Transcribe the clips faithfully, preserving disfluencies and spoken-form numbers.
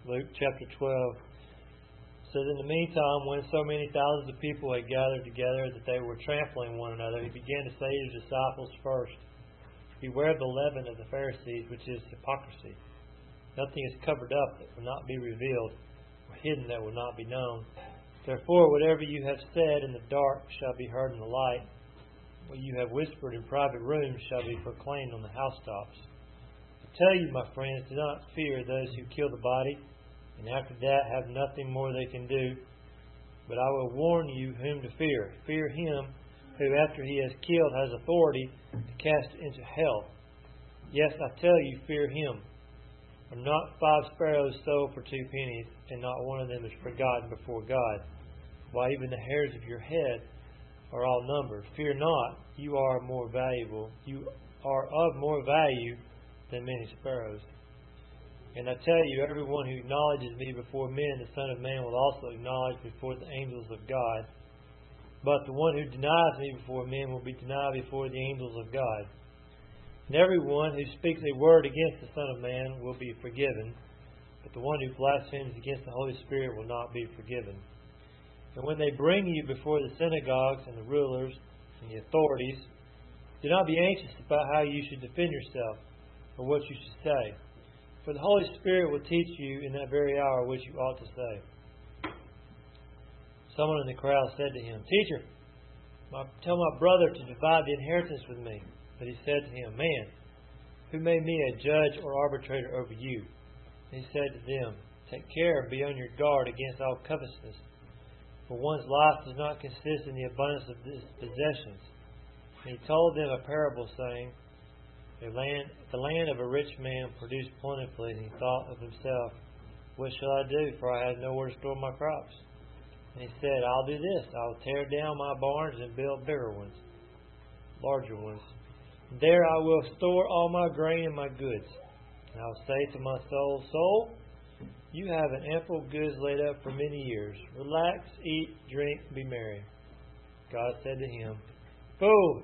Luke chapter twelve says, in the meantime, when so many thousands of people had gathered together that they were trampling one another, he began to say to his disciples first, beware of the leaven of the Pharisees, which is hypocrisy. Nothing is covered up that will not be revealed, or hidden that will not be known. Therefore, whatever you have said in the dark shall be heard in the light. What you have whispered in private rooms shall be proclaimed on the housetops. I tell you, my friends, do not fear those who kill the body, and after that have nothing more they can do. But I will warn you whom to fear. Fear him who, after he has killed, has authority to cast into hell. Yes, I tell you, fear him. Are not five sparrows sold for two pennies, and not one of them is forgotten before God? Why, even the hairs of your head are all numbered. Fear not, you are more valuable. You are of more value than many sparrows. And I tell you, everyone who acknowledges me before men, the Son of Man will also acknowledge before the angels of God. But the one who denies me before men will be denied before the angels of God. And everyone who speaks a word against the Son of Man will be forgiven, but the one who blasphemes against the Holy Spirit will not be forgiven. And when they bring you before the synagogues and the rulers and the authorities, do not be anxious about how you should defend yourself or what you should say. For the Holy Spirit will teach you in that very hour what you ought to say. Someone in the crowd said to him, Teacher, my, tell my brother to divide the inheritance with me. But he said to him, Man, who made me a judge or arbitrator over you? And he said to them, Take care and be on your guard against all covetousness. For one's life does not consist in the abundance of his possessions. And he told them a parable, saying, The land, the land of a rich man produced plentifully, and he thought of himself, What shall I do, for I have nowhere to store my crops? And he said, I'll do this. I'll tear down my barns and build bigger ones, larger ones. There I will store all my grain and my goods. And I will say to my soul, Soul, you have an ample goods laid up for many years. Relax, eat, drink, be merry. God said to him, Fool!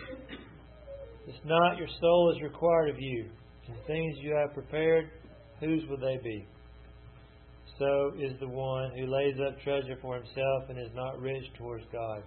This night your soul is required of you. And the things you have prepared, whose will they be? So is the one who lays up treasure for himself and is not rich towards God.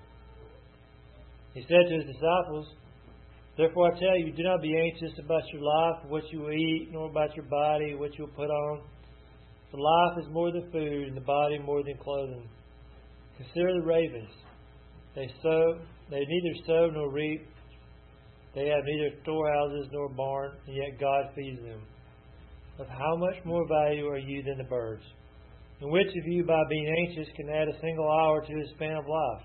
He said to his disciples, Therefore I tell you, do not be anxious about your life, what you will eat, nor about your body, what you will put on. For life is more than food, and the body more than clothing. Consider the ravens. They sow, they neither sow nor reap. They have neither storehouses nor barn, and yet God feeds them. Of how much more value are you than the birds? And which of you, by being anxious, can add a single hour to his span of life?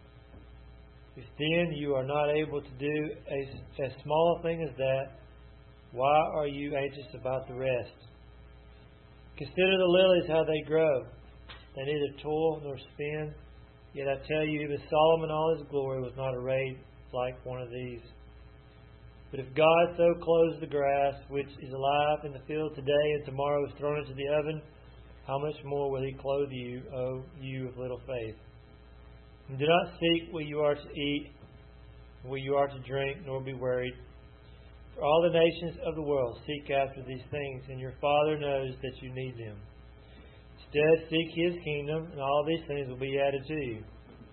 If then you are not able to do a, as small a thing as that, why are you anxious about the rest? Consider the lilies, how they grow. They neither toil nor spin. Yet I tell you, even Solomon in all his glory was not arrayed like one of these. But if God so clothes the grass, which is alive in the field today and tomorrow is thrown into the oven, how much more will he clothe you, O you of little faith? And do not seek what you are to eat, what you are to drink, nor be worried. For all the nations of the world seek after these things, and your Father knows that you need them. Instead, seek His kingdom, and all these things will be added to you.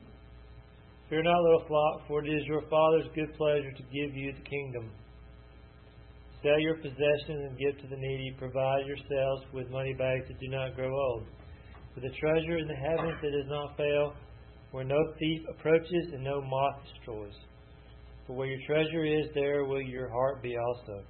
Fear not, little flock, for it is your Father's good pleasure to give you the kingdom. Sell your possessions and give to the needy. Provide yourselves with money bags that do not grow old, with a treasure in the heavens that does not fail, where no thief approaches and no moth destroys. For where your treasure is, there will your heart be also.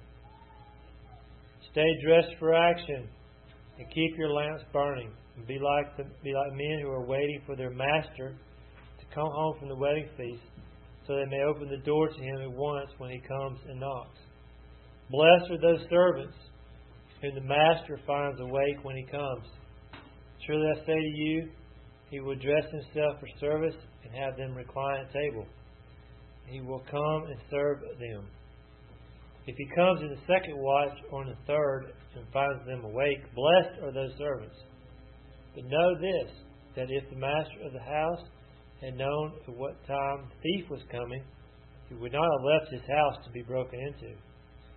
Stay dressed for action, and keep your lamps burning, and be like the, be like men who are waiting for their master to come home from the wedding feast, so they may open the door to him at once when he comes and knocks. Blessed are those servants whom the master finds awake when he comes. Truly I say to you, he will dress himself for service and have them recline at table. He will come and serve them. If he comes in the second watch or in the third and finds them awake, blessed are those servants. But know this, that if the master of the house had known at what time the thief was coming, he would not have left his house to be broken into.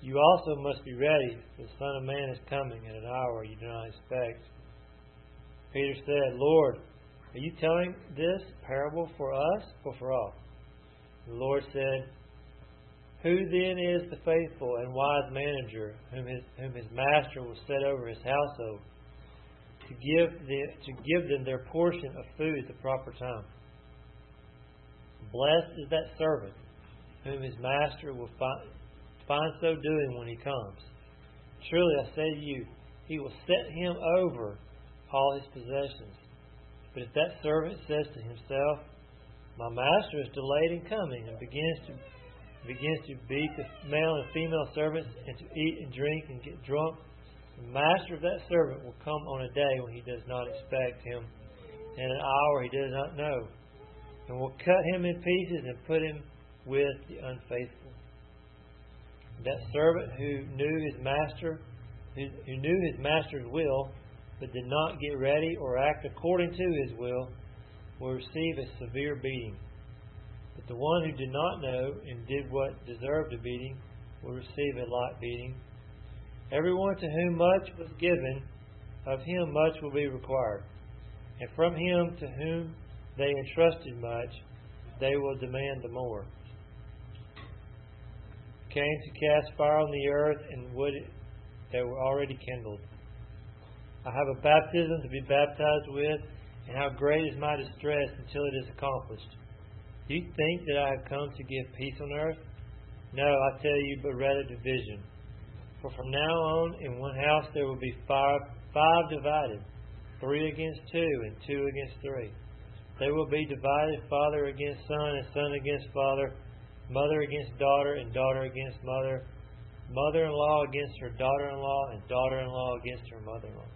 You also must be ready, for the Son of Man is coming at an hour you do not expect. Peter said, Lord, are you telling this parable for us or for all? The Lord said, Who then is the faithful and wise manager whom his, whom his master will set over his household to give, the, to give them their portion of food at the proper time? Blessed is that servant whom his master will find, find so doing when he comes. Truly I say to you, he will set him over all his possessions. But if that servant says to himself, My master is delayed in coming, and begins to begins to beat the male and female servants, and to eat and drink and get drunk, the master of that servant will come on a day when he does not expect him, and an hour he does not know, and will cut him in pieces and put him with the unfaithful. That servant who knew his master, who, who knew his master's will, but did not get ready or act according to his will, will receive a severe beating. But the one who did not know and did what deserved a beating will receive a light beating. Everyone to whom much was given, of him much will be required. And from him to whom they entrusted much, they will demand the more. Came to cast fire on the earth and wood that were already kindled. I have a baptism to be baptized with, and how great is my distress until it is accomplished. Do you think that I have come to give peace on earth? No, I tell you, but rather division. For from now on, in one house there will be five, five divided, three against two, and two against three. They will be divided, father against son, and son against father, mother against daughter, and daughter against mother, mother-in-law against her daughter-in-law, and daughter-in-law against her mother-in-law.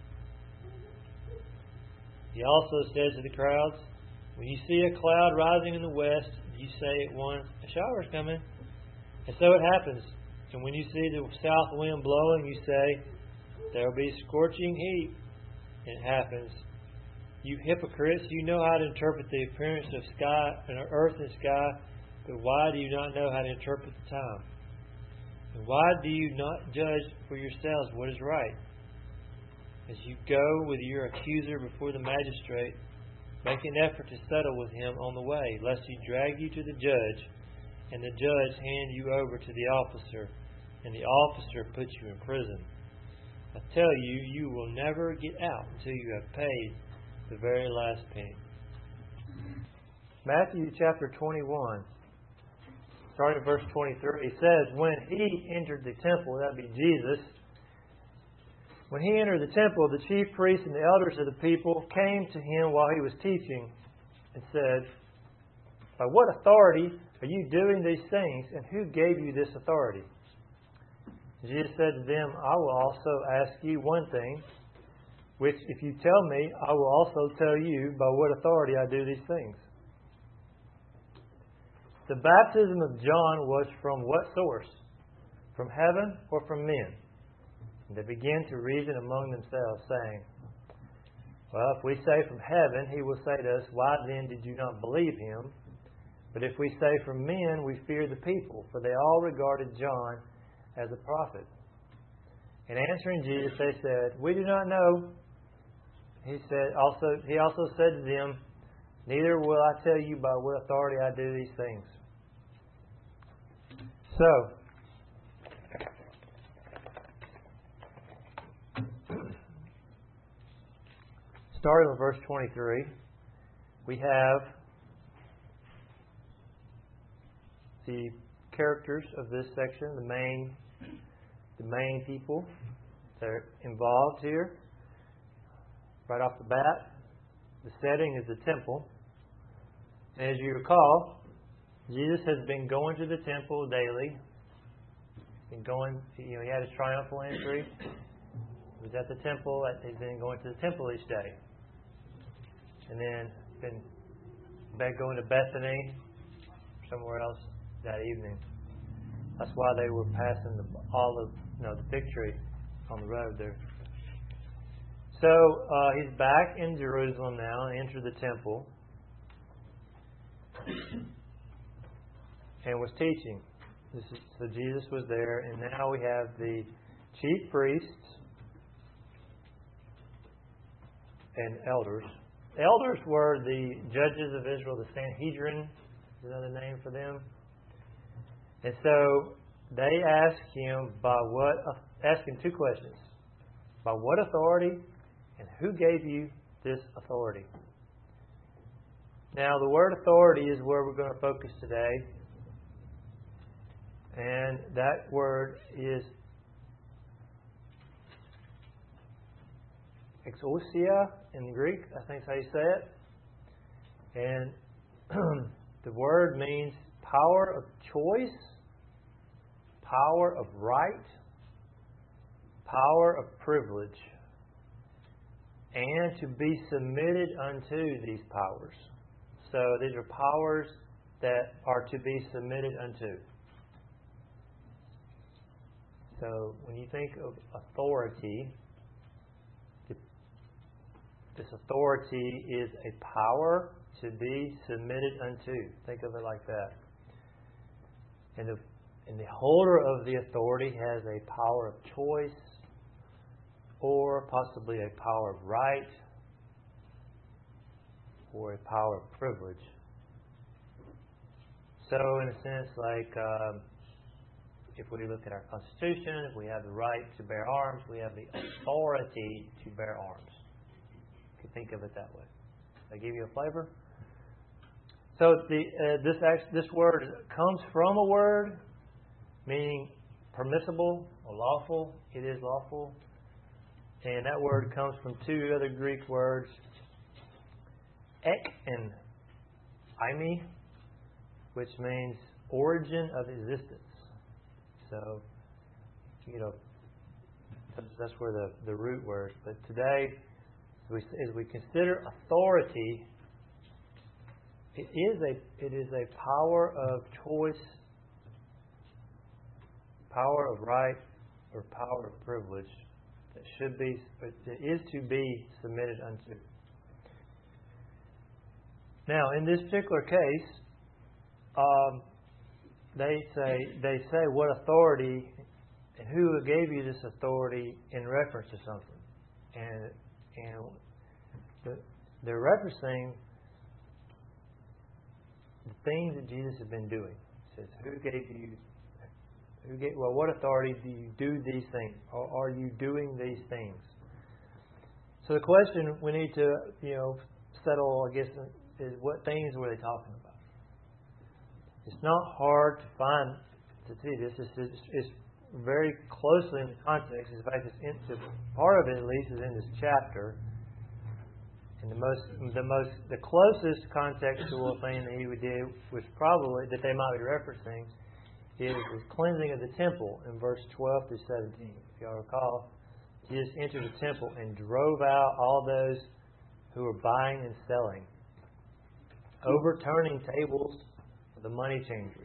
He also said to the crowds, When you see a cloud rising in the west, you say at once, A shower is coming. And so it happens. And when you see the south wind blowing, you say, There will be scorching heat. And it happens. You hypocrites, you know how to interpret the appearance of sky and earth and sky, but why do you not know how to interpret the time? And why do you not judge for yourselves what is right? As you go with your accuser before the magistrate, make an effort to settle with him on the way, lest he drag you to the judge, and the judge hand you over to the officer, and the officer put you in prison. I tell you, you will never get out until you have paid the very last penny. Matthew chapter twenty-one, starting at verse twenty-three, it says, When he entered the temple, that would be Jesus, When he entered the temple, the chief priests and the elders of the people came to him while he was teaching and said, By what authority are you doing these things, and who gave you this authority? Jesus said to them, I will also ask you one thing, which if you tell me, I will also tell you by what authority I do these things. The baptism of John was from what source? From heaven or from men? And they began to reason among themselves, saying, Well, if we say from heaven, he will say to us, Why then did you not believe him? But if we say from men, we fear the people, for they all regarded John as a prophet. And answering Jesus, they said, We do not know. He said also. He also said to them, Neither will I tell you by what authority I do these things. So, starting with verse twenty-three, we have the characters of this section, the main, the main people that are involved here. Right off the bat, the setting is the temple. And as you recall, Jesus has been going to the temple daily. Been going, you know, he had his triumphal entry. He was at the temple. He's been going to the temple each day. And then been back going to Bethany, somewhere else that evening. That's why they were passing the olive, you know, the fig tree on the road there. So uh, he's back in Jerusalem now and entered the temple and was teaching. this is, so Jesus was there, and now we have the chief priests and elders. Elders were the judges of Israel, the Sanhedrin is another name for them. And so they asked him by what, asked him two questions. By what authority, and who gave you this authority? Now, the word authority is where we're going to focus today. And that word is exousia in the Greek. I think that's how you say it. And the word means power of choice, power of right, power of privilege, and to be submitted unto these powers. So these are powers that are to be submitted unto. So when you think of authority, this authority is a power to be submitted unto. Think of it like that. And the, and the holder of the authority has a power of choice, or possibly a power of right, or a power of privilege. So in a sense, like um, if we look at our Constitution, if we have the right to bear arms, we have the authority to bear arms. You can think of it that way. Did I give you a flavor? So the uh, this act, this word comes from a word meaning permissible or lawful. It is lawful. And that word comes from two other Greek words, ek and eimi, which means origin of existence. So, you know, that's where the, the root word. But today, as we, as we consider authority, it is a it is a power of choice, power of right, or power of privilege that should be, that is to be submitted unto. Now, in this particular case, um, they say they say what authority and who gave you this authority in reference to something, and and the, they're referencing the things that Jesus has been doing. It says, who gave you? Who gave? Well, what authority do you do these things? Or are you doing these things? So the question we need to, you know, settle, I guess, is what things were they talking about? It's not hard to find to see this. It's, it's, it's very closely in the context. In fact, it's in, part of it at least is in this chapter. And the most, the most, the closest contextual thing that he would do was probably that they might be referencing is the cleansing of the temple in verse twelve through seventeen. If y'all recall, Jesus entered the temple and drove out all those who were buying and selling, overturning tables of the money changers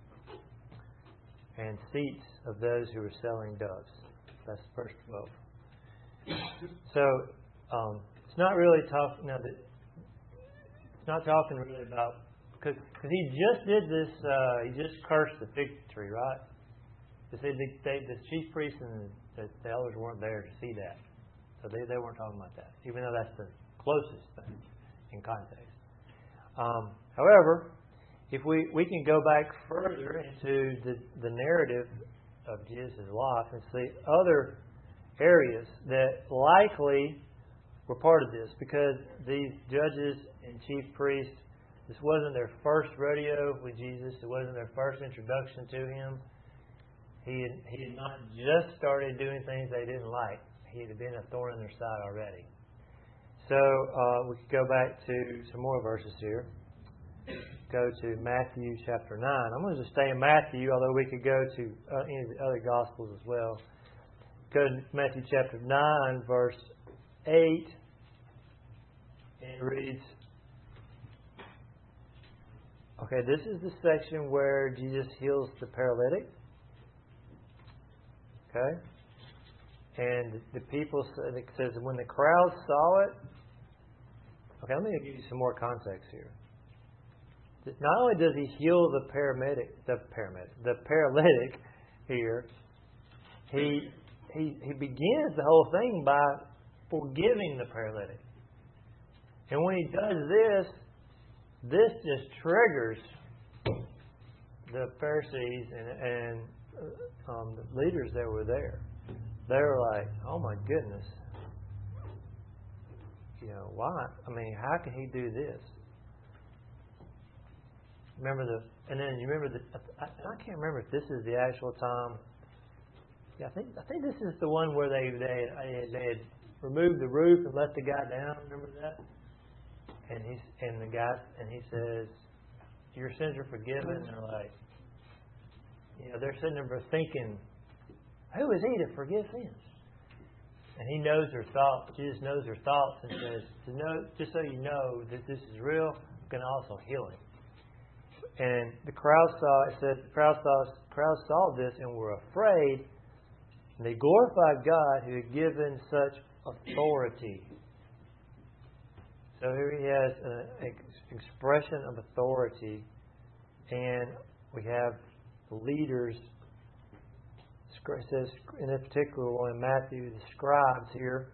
and seats of those who were selling doves. That's verse twelve. So um, it's not really talking. You know, it's not talking really about. Because he just did this, uh, he just cursed the fig tree, right? They said they, they, the chief priests and the, the elders weren't there to see that. So they, they weren't talking about that, even though that's the closest thing in context. Um, however, if we, we can go back further into the, the narrative of Jesus' life and see other areas that likely were part of this, because these judges and chief priests, this wasn't their first rodeo with Jesus. It wasn't their first introduction to Him. He had, he had not just started doing things they didn't like. He had been a thorn in their side already. So uh, we could go back to some more verses here. Go to Matthew chapter nine. I'm going to just stay in Matthew, although we could go to uh, any of the other Gospels as well. Go to Matthew chapter nine, verse eight. And it reads, okay, this is the section where Jesus heals the paralytic. Okay? And the people, it says, when the crowd saw it. Okay, let me give you some more context here. not only does He heal the paramedic, the paramedic, the paralytic here, He He He begins the whole thing by forgiving the paralytic. And when He does this, this just triggers the Pharisees and, and um, the leaders that were there. They were like, "Oh my goodness! You know why? I mean, how can He do this?" Remember the, and then you remember the. I, I can't remember if this is the actual time. Yeah, I think I think this is the one where they they they had removed the roof and let the guy down. Remember that? And he's and the guy and he says, "Your sins are forgiven." And they're like, you know, they're sitting there thinking, "Who is He to forgive sins?" And He knows their thoughts. Jesus knows their thoughts and says, "To know, just so you know that this is real, I'm going to also heal him." And the crowd saw. It said the crowd saw. Crowd saw this and were afraid. And they glorified God who had given such authority. So here he has an expression of authority, and we have the leaders. It says in this particular one in Matthew, the scribes here,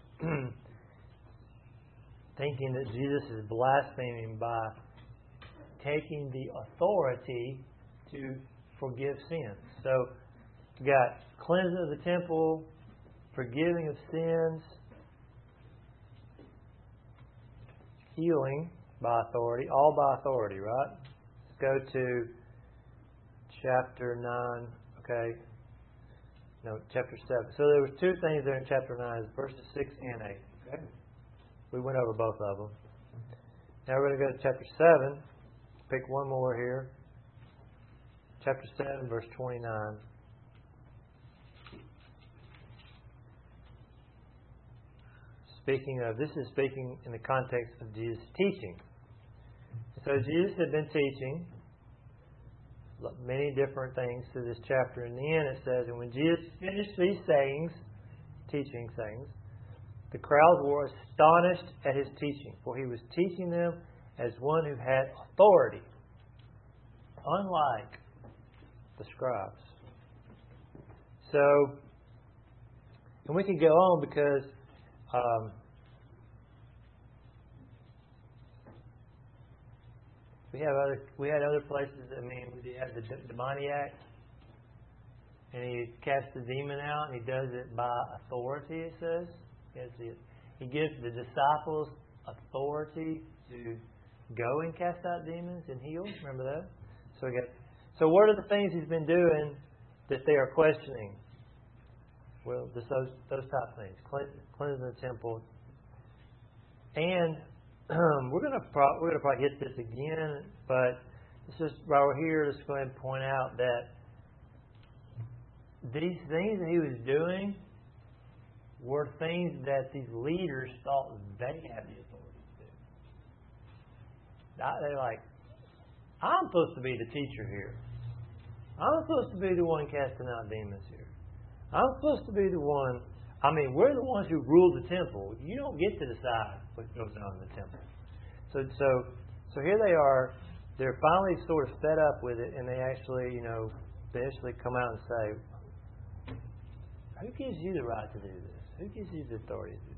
thinking that Jesus is blaspheming by taking the authority to forgive sins. So you got cleansing of the temple, forgiving of sins, healing by authority, all by authority, right? Let's go to chapter nine, okay? No, chapter seven. So there was two things there in chapter nine, verses six and eight. Okay? We went over both of them. Now we're going to go to chapter seven. Pick one more here. Chapter seven, verse twenty-nine. Speaking of, this is speaking in the context of Jesus' teaching. So Jesus had been teaching many different things through this chapter. In the end, it says, and when Jesus finished these sayings, teaching things, the crowds were astonished at His teaching, for He was teaching them as one who had authority, unlike the scribes. So, and we can go on because um, we have other we had other places. I mean, we had the demoniac, and he casts the demon out, and he does it by authority. It says he, has the, he gives the disciples authority to go and cast out demons and heal. Remember that? So we got. So what are the things He's been doing that they are questioning? Well, just those those type of things: cleansing the temple, and um, we're gonna pro- we're gonna probably hit this again, but it's just while we're here, let's go ahead and point out that these things that He was doing were things that these leaders thought they had the authority to do. They're like, I'm supposed to be the teacher here. I'm supposed to be the one casting out demons here. I'm supposed to be the one. I mean, we're the ones who rule the temple. You don't get to decide what goes on in the temple. So, so, so here they are. They're finally sort of fed up with it, and they actually, you know, they actually come out and say, "Who gives you the right to do this? Who gives you the authority to do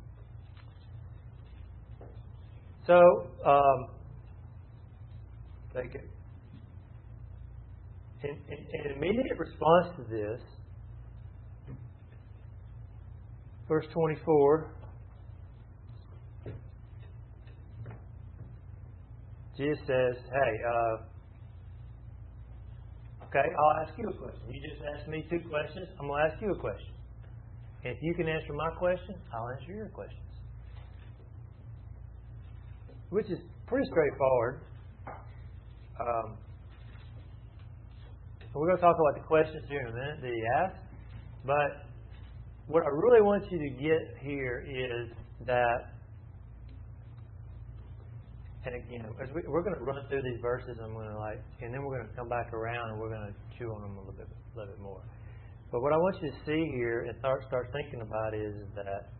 this?" So, um, take it. In, in, in immediate response to this, verse twenty-four, Jesus says, "Hey, uh, okay, I'll ask you a question. You just asked me two questions. I'm going to ask you a question. And if you can answer my question, I'll answer your questions." Which is pretty straightforward. Um, we're going to talk about the questions here in a minute that He asked. But what I really want you to get here is that, and again, as we, we're going to run through these verses, I'm going to like, and then we're going to come back around and we're going to chew on them a little bit, a little bit more. But what I want you to see here and start start thinking about is that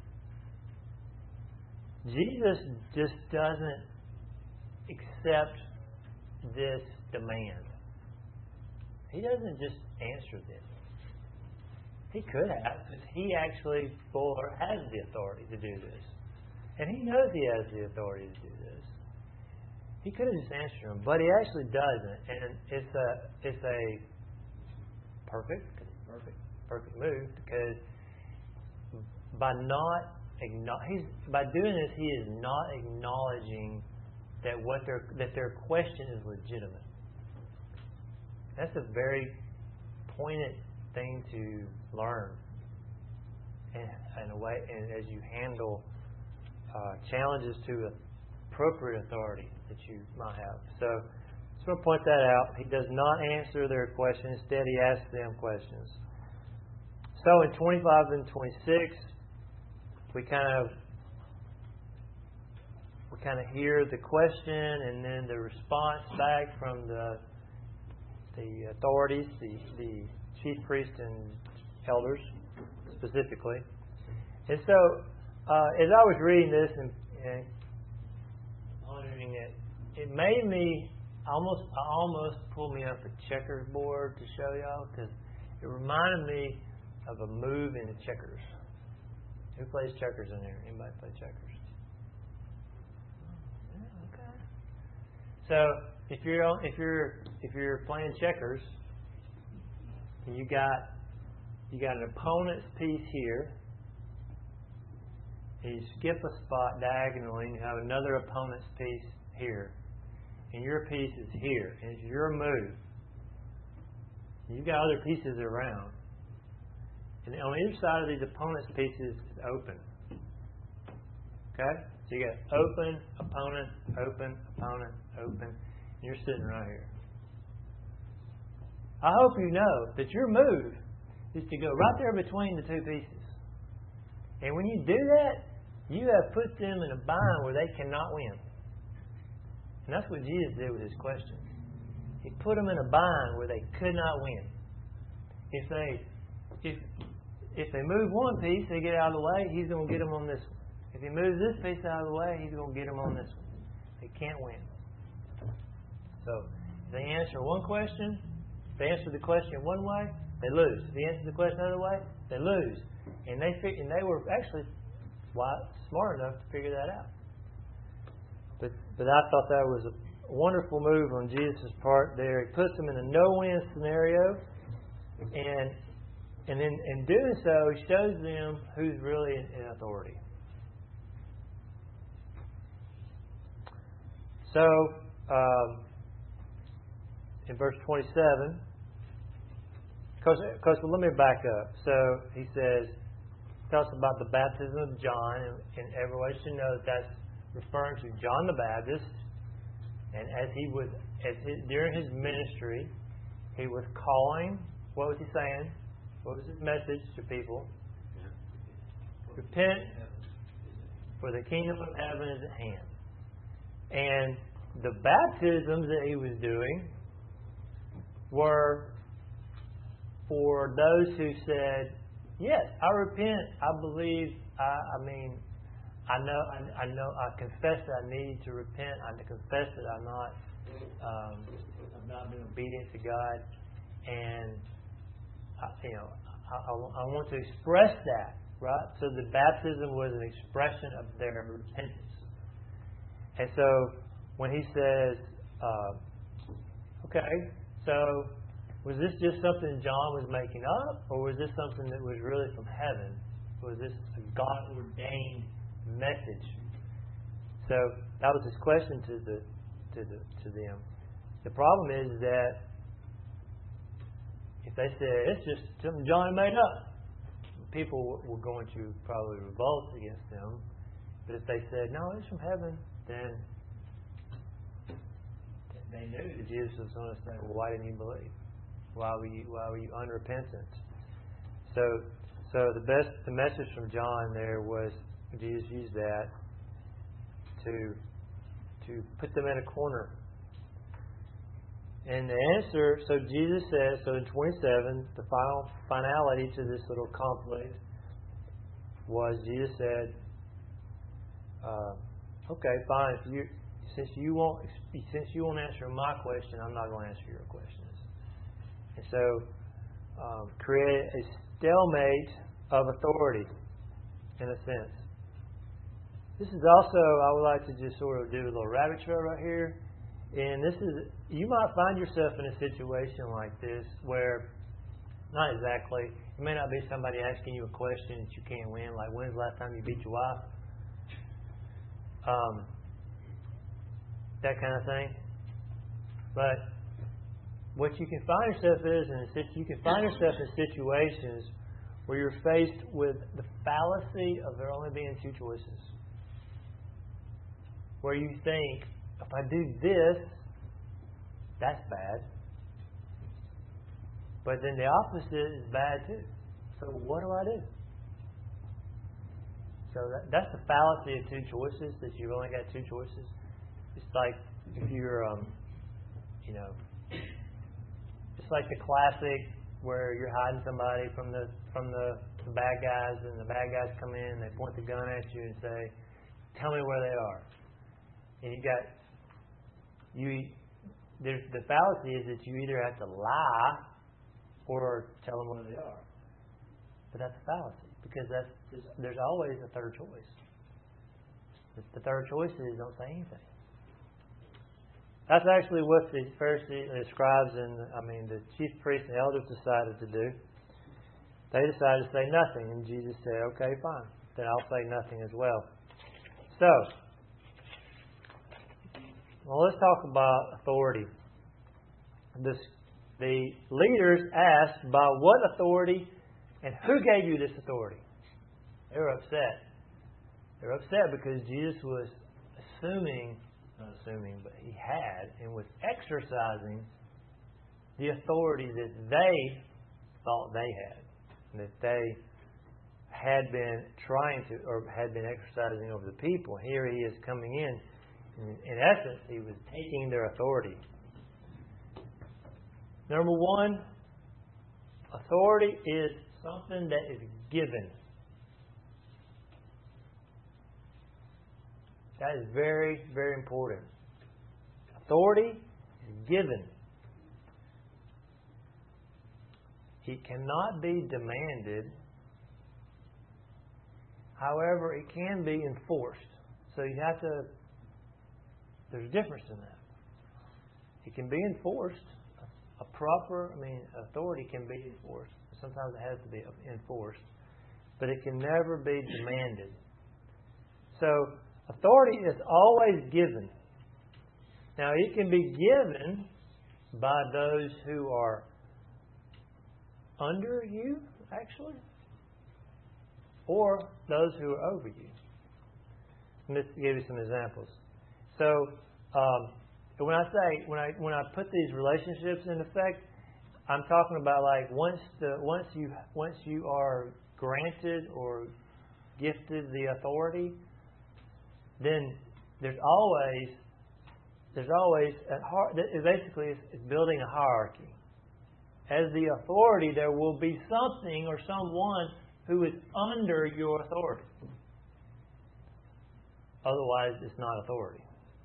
Jesus just doesn't accept this demand. He doesn't just answer this. He could have, because he actually Fuller has the authority to do this. And he knows he has the authority to do this. He could have just answered him, but he actually doesn't. And it's a it's a perfect, perfect, perfect move, because by not he's by doing this, he is not acknowledging that what their that their question is legitimate. That's a very poignant thing to learn, and in a way, and as you handle uh, challenges to appropriate authority that you might have. So, just want to point that out. He does not answer their questions. Instead, he asks them questions. So, in twenty-five and twenty-six, we kind of we kind of hear the question and then the response back from the the authorities, the, the chief priests and elders specifically. And so, uh, as I was reading this and, and pondering it, it made me almost almost pull me up a checkers board to show y'all, because it reminded me of a move in the checkers. Who plays checkers in there? Anybody play checkers? Yeah, okay. So if you're on, if you're if you're playing checkers, and you got you got an opponent's piece here, and you skip a spot diagonally, and you have another opponent's piece here, and your piece is here, and it's your move. You've got other pieces around. And on each side of these opponent's pieces is open. Okay? So you got open, opponent, open, opponent, open. And you're sitting right here. I hope you know that your move is to go right there between the two pieces. And when you do that, you have put them in a bind where they cannot win. And that's what Jesus did with his questions. He put them in a bind where they could not win. If they if If they move one piece, they get out of the way, he's going to get them on this one. If he moves this piece out of the way, he's going to get them on this one. They can't win. So, if they answer one question, if they answer the question one way, they lose. If they answer the question another way, they lose. And they fig- and they were actually smart enough to figure that out. But but I thought that was a wonderful move on Jesus' part there. He puts them in a no-win scenario, and And in, in doing so, he shows them who's really in, in authority. So, um, in verse twenty-seven, because let me back up. So, he says, tells us about the baptism of John, and, and everyone should know that that's referring to John the Baptist. And as he was, as his, during his ministry, he was calling. What was he saying? What was his message to people? Repent, for the kingdom of heaven is at hand. And the baptisms that he was doing were for those who said, yes, I repent, I believe, I, I mean, I know, I, I know, I confess that I need to repent, I confess that I'm not, um, I've not been obedient to God, and I, you know, I, I, I want to express that, right? So the baptism was an expression of their repentance. And so when he says, uh, okay, so was this just something John was making up, or was this something that was really from heaven? Was this a God-ordained message? So that was his question to the to the to them. The problem is that if they said it's just something John made up, people were going to probably revolt against them. But if they said, no, it's from heaven, then they knew that Jesus was going to say, well, why didn't you believe? Why were you why were you unrepentant? So so the best the message from John there was Jesus used that to to put them in a corner. And the answer, so Jesus says, so in twenty-seven, the final finality to this little conflict was Jesus said, uh, okay, fine. If you, he since you won't since you won't answer my question, I'm not going to answer your questions. And so, um, create a stalemate of authority, in a sense. This is also, I would like to just sort of do a little rabbit trail right here. And this is, you might find yourself in a situation like this where, not exactly, it may not be somebody asking you a question that you can't win, like when's the last time you beat your wife? Um, that kind of thing. But what you can find yourself is, in you can find yourself in situations where you're faced with the fallacy of there only being two choices. Where you think, if I do this, that's bad. But then the opposite is bad too. So what do I do? So that, that's the fallacy of two choices, that you've only got two choices. It's like if you're, um, you know, it's like the classic where you're hiding somebody from the from the, the bad guys, and the bad guys come in, they point the gun at you and say, "Tell me where they are." And you got you. There's, the fallacy is that you either have to lie or tell them where they are. But that's a fallacy, because that's there's, there's always a third choice. The third choice is don't say anything. That's actually what the Pharisees, the scribes, and I mean the chief priests and elders decided to do. They decided to say nothing, and Jesus said, "Okay, fine. Then I'll say nothing as well." So, well, let's talk about authority. This, the leaders asked, "By what authority, and who gave you this authority?" They were upset. They were upset because Jesus was assuming. Not assuming, but he had and was exercising the authority that they thought they had, and that they had been trying to, or had been exercising over the people. Here he is coming in. In, in essence, he was taking their authority. Number one, authority is something that is given. That is very, very important. Authority is given. It cannot be demanded. However, it can be enforced. So you have to, there's a difference in that. It can be enforced. A proper, I mean, authority can be enforced. Sometimes it has to be enforced. But it can never be demanded. So, authority is always given. Now, it can be given by those who are under you, actually, or those who are over you. Let me give you some examples. So, um, when I say when I when I put these relationships in effect, I'm talking about like once the once you once you are granted or gifted the authority, then there's always there's always a it basically it's building a hierarchy. As the authority, there will be something or someone who is under your authority. Otherwise, it's not authority.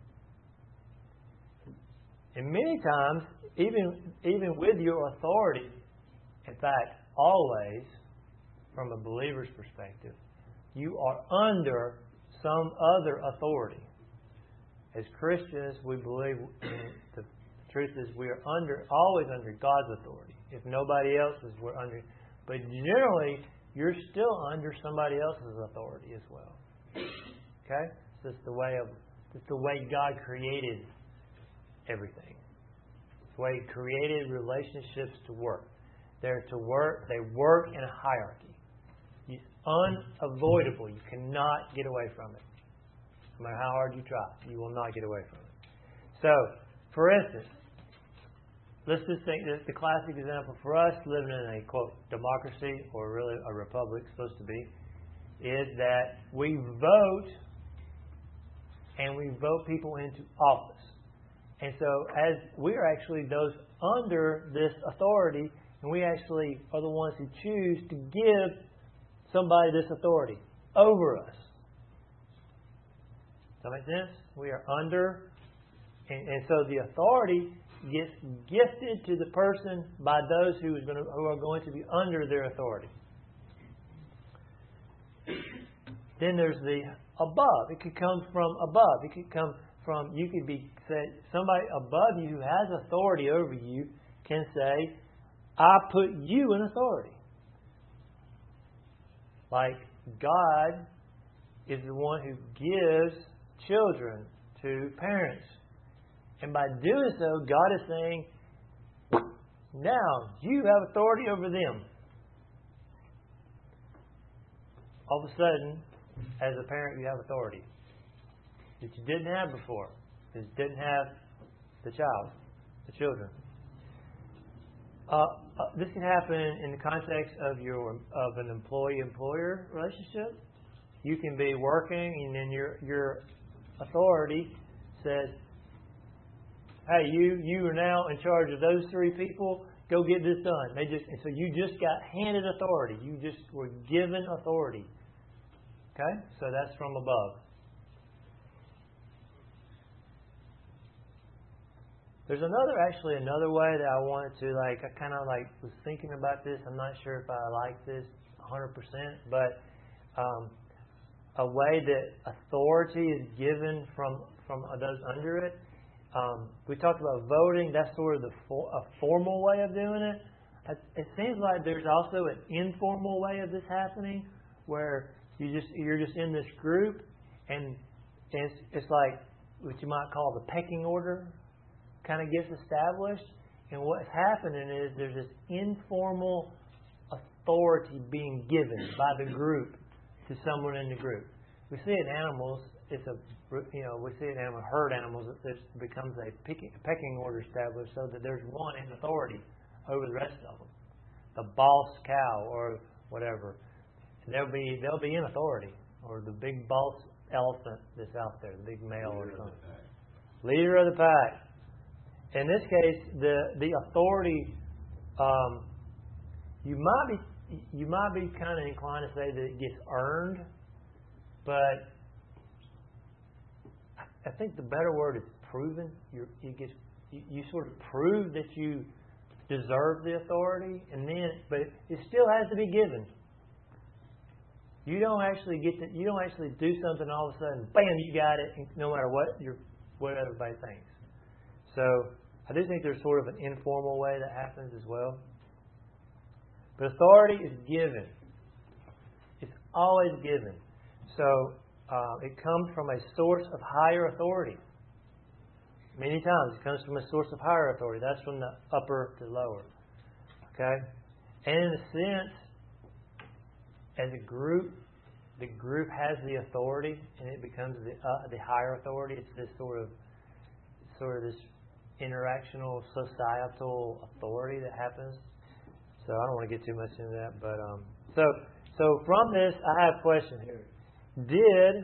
And many times, even even with your authority, in fact, always, from a believer's perspective, you are under some other authority. As Christians, we believe the truth is we are under always under God's authority. If nobody else's, we're under. But generally, you're still under somebody else's authority as well. Okay, so it's the way of it's the way God created everything. It's the way He created relationships to work. They're to work. They work in a hierarchy. It's unavoidable. You cannot get away from it. No matter how hard you try, you will not get away from it. So, for instance, let's just think that the classic example for us living in a, quote, democracy, or really a republic, supposed to be, is that we vote and we vote people into office. And so as we are actually those under this authority, and we actually are the ones who choose to give somebody this authority over us. Does that make sense? We are under And, and so the authority gets gifted to the person by those who, is going to, who are going to be under their authority. Then there's the above. It could come from above. It could come from, you could be, say, somebody above you who has authority over you can say, I put you in authority. Like God is the one who gives children to parents. And by doing so, God is saying, now you have authority over them. All of a sudden, as a parent, you have authority that you didn't have before. You didn't have the child, the children. Uh, uh, this can happen in the context of your of an employee-employer relationship. You can be working, and then your your authority says, "Hey, you you are now in charge of those three people. Go get this done." They just and so you just got handed authority. You just were given authority. Okay, so that's from above. There's another, actually, another way that I wanted to, like, I kind of, like, was thinking about this. I'm not sure if I like this one hundred percent, but um, a way that authority is given from from those under it. Um, we talked about voting. That's sort of the for, a formal way of doing it. It, it seems like there's also an informal way of this happening, where you just you're just in this group, and it's, it's like what you might call the pecking order kind of gets established. And what's happening is there's this informal authority being given by the group to someone in the group. We see it in animals. It's a you know we see it in animal herd animals. It becomes a pecking, pecking order established, so that there's one in authority over the rest of them. The boss cow or whatever. And they'll be they'll be in authority, or the big boss elephant that's out there, the big male or something. Leader of the pack. In this case, the the authority, um, you might be you might be kind of inclined to say that it gets earned, but I think the better word is proven. You're, you get you, you sort of prove that you deserve the authority, and then but it, it still has to be given. You don't actually get to you don't actually do something all of a sudden, bam, you got it, no matter what you're what everybody thinks. So I do think there's sort of an informal way that happens as well. But authority is given. It's always given. So uh, it comes from a source of higher authority. Many times it comes from a source of higher authority. That's from the upper to lower. Okay? And in a sense, as a group, the group has the authority, and it becomes the uh, the higher authority. It's this sort of sort of this interactional societal authority that happens. So I don't want to get too much into that, but um, so so from this, I have a question here. Did,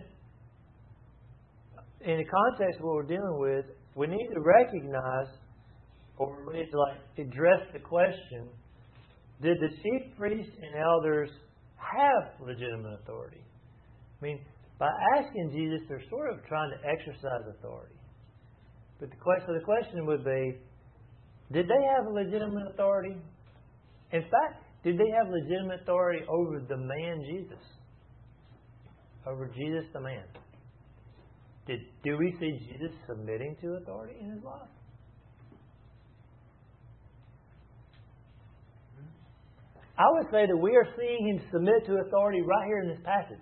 in the context of what we're dealing with, we need to recognize, or we need to like address the question: did the chief priests and elders have legitimate authority? I mean, by asking Jesus, they're sort of trying to exercise authority. But the question, so the question would be, did they have legitimate authority? In fact, did they have legitimate authority over the man Jesus? Over Jesus the man? Did do we see Jesus submitting to authority in his life? I would say that we are seeing him submit to authority right here in this passage.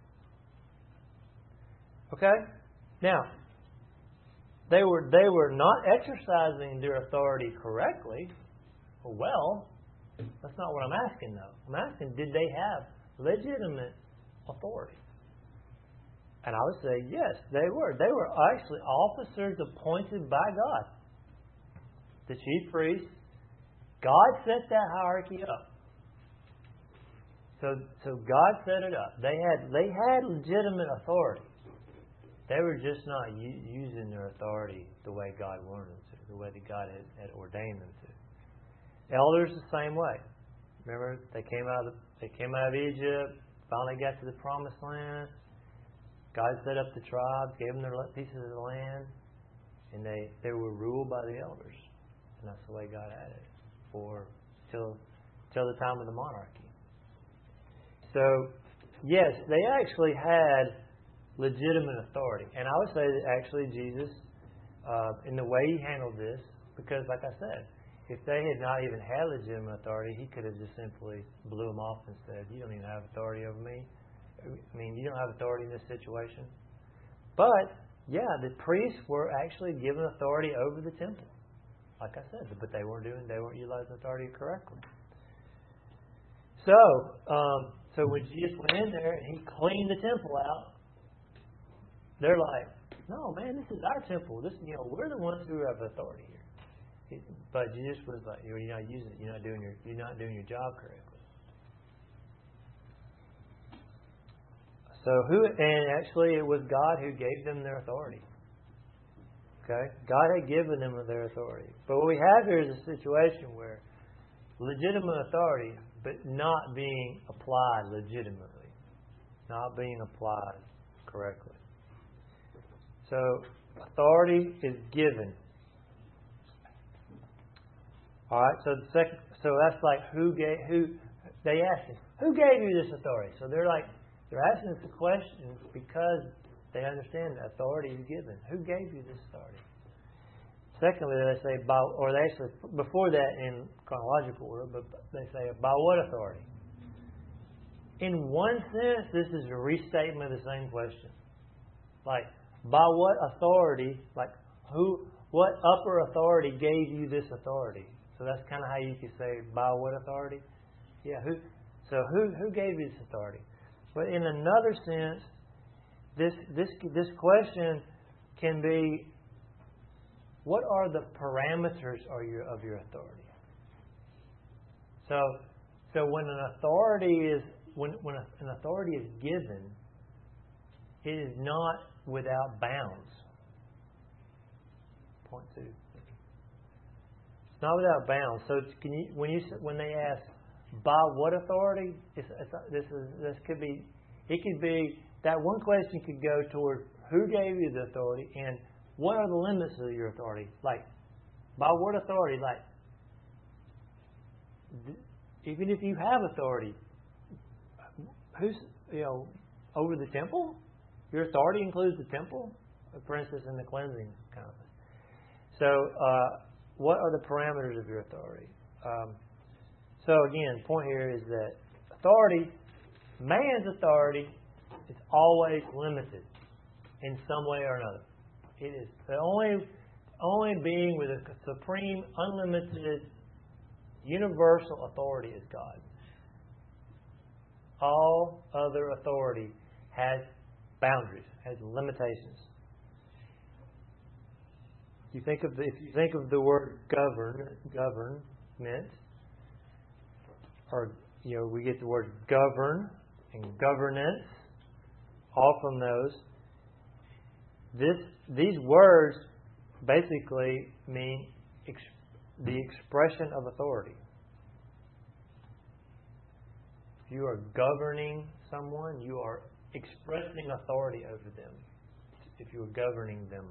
Okay? Now, they were they were not exercising their authority correctly or well. That's not what I'm asking, though. I'm asking, did they have legitimate authority? And I would say, yes, they were. They were actually officers appointed by God. The chief priests, God set that hierarchy up. So, so God set it up. They had they had legitimate authority. They were just not u- using their authority the way God wanted them to, the way that God had, had ordained them to. Elders the same way. Remember, they came out of the, they came out of Egypt, finally got to the Promised Land. God set up the tribes, gave them their pieces of the land. and they, they were ruled by the elders. And that's the way God had it for till till the time of the monarchy. So, yes, they actually had legitimate authority. And I would say that actually Jesus, uh, in the way He handled this, because like I said, if they had not even had legitimate authority, He could have just simply blew them off and said, you don't even have authority over me. I mean, you don't have authority in this situation. But, yeah, the priests were actually given authority over the temple. Like I said, but they weren't doing, they weren't utilizing authority correctly. So, um, so when Jesus went in there and He cleaned the temple out, they're like, no, man, this is our temple. This, you know, we're the ones who have authority here. But Jesus was like, you're not using it. You're not doing your, you're not doing your job correctly. So who? And actually, it was God who gave them their authority. Okay, God had given them their authority. But what we have here is a situation where legitimate authority, but not being applied legitimately, not being applied correctly. So authority is given. All right. So the second. So that's like who gave who. They asked him, who gave you this authority? So they're like they're asking us the questions because they understand that authority is given. Who gave you this authority? Secondly, they say by, or they actually before that in chronological order, but they say by what authority? In one sense, this is a restatement of the same question. Like, by what authority? Like, who? What upper authority gave you this authority? So that's kind of how you could say by what authority? Yeah. Who? So who who gave you this authority? But in another sense, this this this question can be, what are the parameters of your of your authority? So so when an authority is when when an authority is given, it is not without bounds. Point two. It's not without bounds. So can you when you when they ask by what authority, it's, it's, this is this could be it could be that one question could go toward who gave you the authority and what are the limits of your authority? Like, by what authority? Like, even if you have authority, who's, you know, over the temple? Your authority includes the temple, for instance, in the cleansing kind of thing. So, uh, what are the parameters of your authority? Um, so, again, point here is that authority, man's authority, is always limited in some way or another. It is the only only being with a supreme, unlimited, universal authority is God. All other authority has boundaries, has limitations. You think of the, if you think of the word govern, government, or you know, we get the word govern and governance, all from those. This these words basically mean ex, the expression of authority. If you are governing someone, you are expressing authority over them. If you are governing them.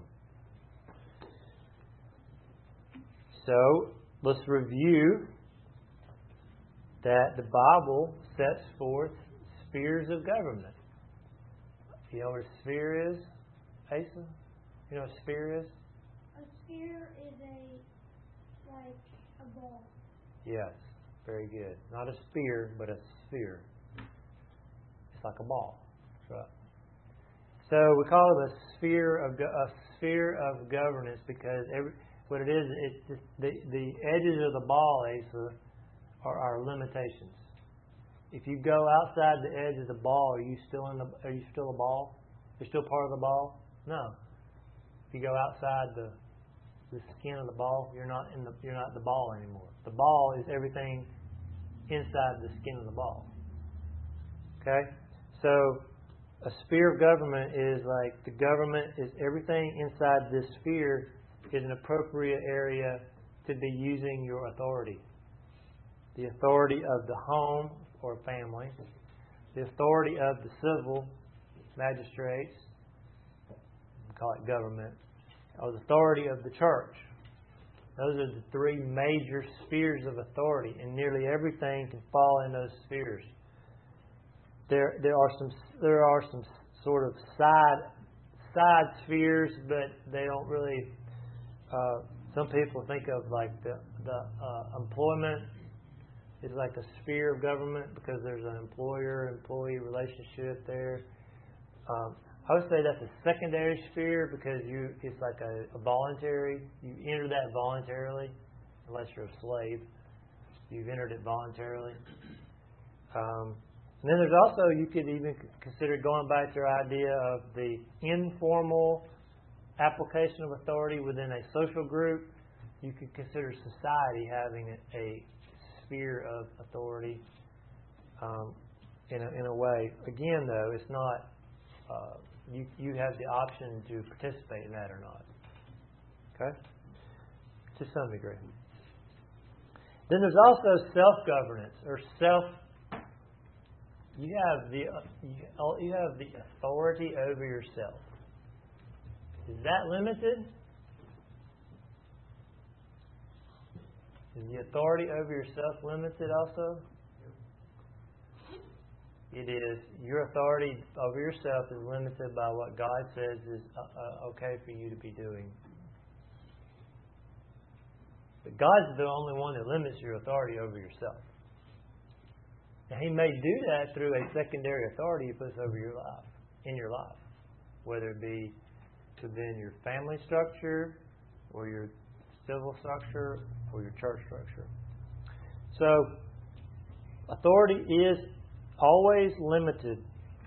So let's review that the Bible sets forth spheres of government. You know what a sphere is? Asa? You know what a sphere is? A sphere is a, like, a ball. Yes, very good. Not a spear, but a sphere. It's like a ball. That's right. So we call it a sphere of a sphere of governance because every, what it is, it's the the edges of the ball, Asa, are our limitations. If you go outside the edge of the ball, are you still in the? Are you still a ball? You're still part of the ball? No. If you go outside the the skin of the ball, you're not in the you're not the ball anymore. The ball is everything inside the skin of the ball. Okay? So a sphere of government is like the government is everything inside this sphere is an appropriate area to be using your authority. The authority of the home or family, the authority of the civil magistrates, we call it government, or the authority of the church. Those are the three major spheres of authority, and nearly everything can fall in those spheres. There, there are some, there are some sort of side, side spheres, but they don't really. Uh, some people think of like the the uh, employment is like a sphere of government because there's an employer-employee relationship there. Um, I would say that's a secondary sphere because you it's like a, a voluntary. You enter that voluntarily, unless you're a slave. You've entered it voluntarily. Um, and then there's also, you could even consider going back to your idea of the informal application of authority within a social group. You could consider society having a, a sphere of authority um, in, a, in a way. Again, though, it's not... Uh, You, you have the option to participate in that or not. Okay? To some degree. Then there's also self-governance or self. You have the you have the authority over yourself. Is that limited? Is the authority over yourself limited also? It is, your authority over yourself is limited by what God says is uh, uh, okay for you to be doing. But God's the only one that limits your authority over yourself. And He may do that through a secondary authority He puts over your life, in your life. Whether it be within your family structure, or your civil structure, or your church structure. So, authority is always limited.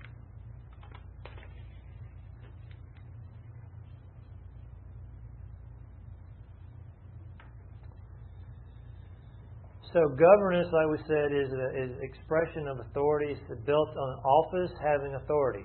So governance, like we said, is an is expression of authority. It's built on office having authority.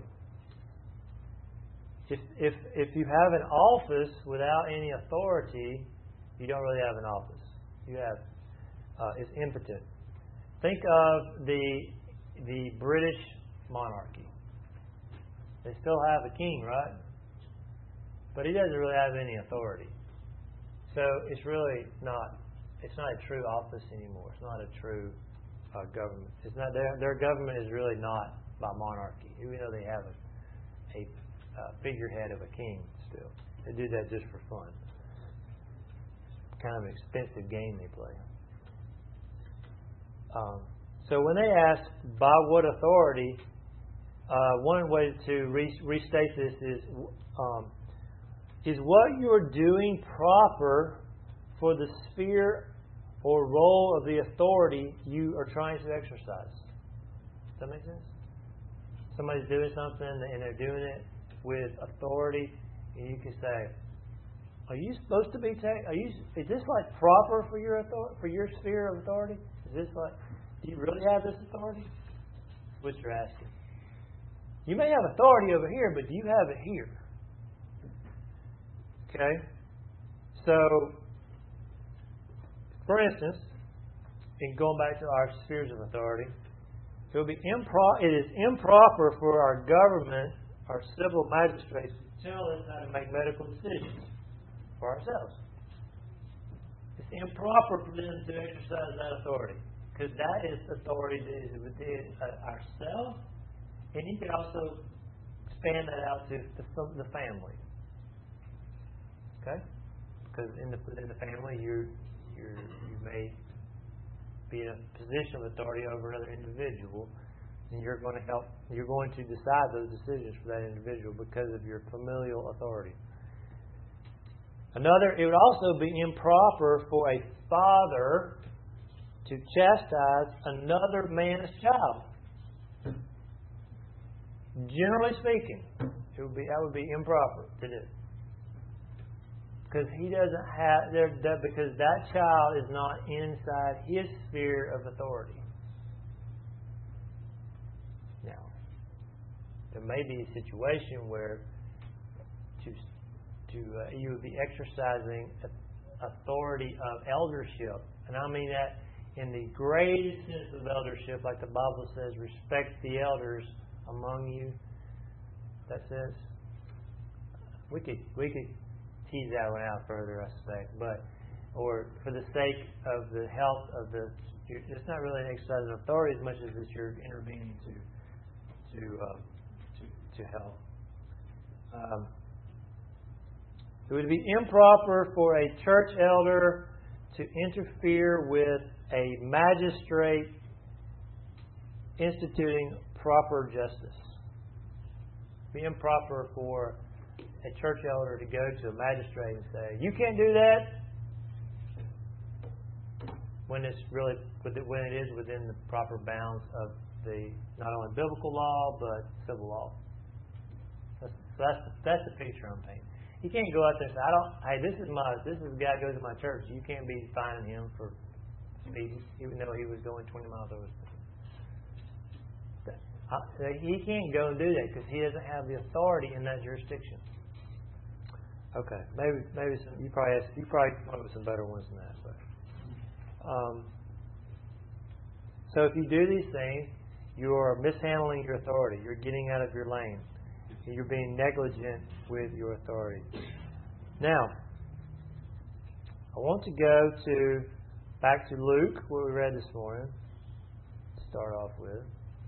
If if if you have an office without any authority, you don't really have an office. You have uh, it's impotent. Think of the the British monarchy. They still have a king, right? But he doesn't really have any authority. So it's really not. It's not a true office anymore. It's not a true uh, government. It's not their their government is really not by monarchy. Even though they have a, a uh, figurehead of a king, still they do that just for fun. Kind of an expensive game they play. Um, so when they ask by what authority, uh, one way to re- restate this is um, is what you're doing proper for the sphere or role of the authority you are trying to exercise. Does that make sense? Somebody's doing something and they're doing it with authority, and you can say, "Are you supposed to be? Ta- are you? Is this like proper for your author- for your sphere of authority? Is this like? Do you really have this authority?" That's what you're asking. You may have authority over here, but do you have it here? Okay. So, for instance, in going back to our spheres of authority, it would be impro- it is improper for our government, our civil magistrates, to tell us how to make medical decisions for ourselves. It's improper for them to exercise that authority, because that is authority that is within uh, ourselves, and you can also expand that out to the, the family. Okay, because in the within the family, you you you may be in a position of authority over another individual, and you're going to help. You're going to decide those decisions for that individual because of your familial authority. Another, it would also be improper for a father to chastise another man's child. Generally speaking, it would be that would be improper to do. Because he doesn't have there because that child is not inside his sphere of authority. Now, there may be a situation where to to uh, you would be exercising authority of eldership, and I mean that in the greatest sense of eldership, like the Bible says, respect the elders among you. That says we could we could. tease that one out further, I suspect. But, or for the sake of the health of the, it's not really an exercise of authority as much as it's you're intervening to to uh, to, to help. Um, it would be improper for a church elder to interfere with a magistrate instituting proper justice. It would be improper for a church elder to go to a magistrate and say, "You can't do that," when it's really when it is within the proper bounds of the not only biblical law but civil law. That's that's, that's the picture I'm painting. You can't go out there and say, "I don't. Hey, this is my this is the guy who goes to my church. You can't be fining him for speeding, even though he was going twenty miles over speed." He can't go and do that because he doesn't have the authority in that jurisdiction. Okay, maybe maybe some, you probably have, you probably come up with some better ones than that. But um, so if you do these things, you are mishandling your authority. You're getting out of your lane. You're being negligent with your authority. Now, I want to go to back to Luke, what we read this morning. To start off with.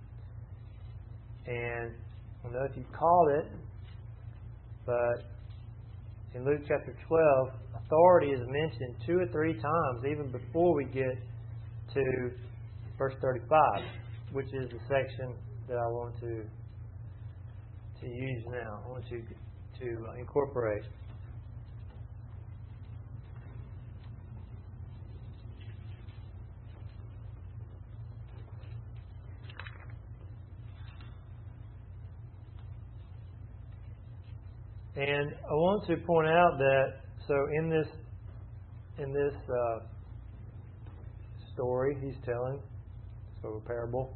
And I don't know if you caught it, but in Luke chapter twelve, authority is mentioned two or three times, even before we get to verse thirty-five, which is the section that I want to to use now. I want to to incorporate. And I want to point out that so in this in this uh, story he's telling, sort of a parable,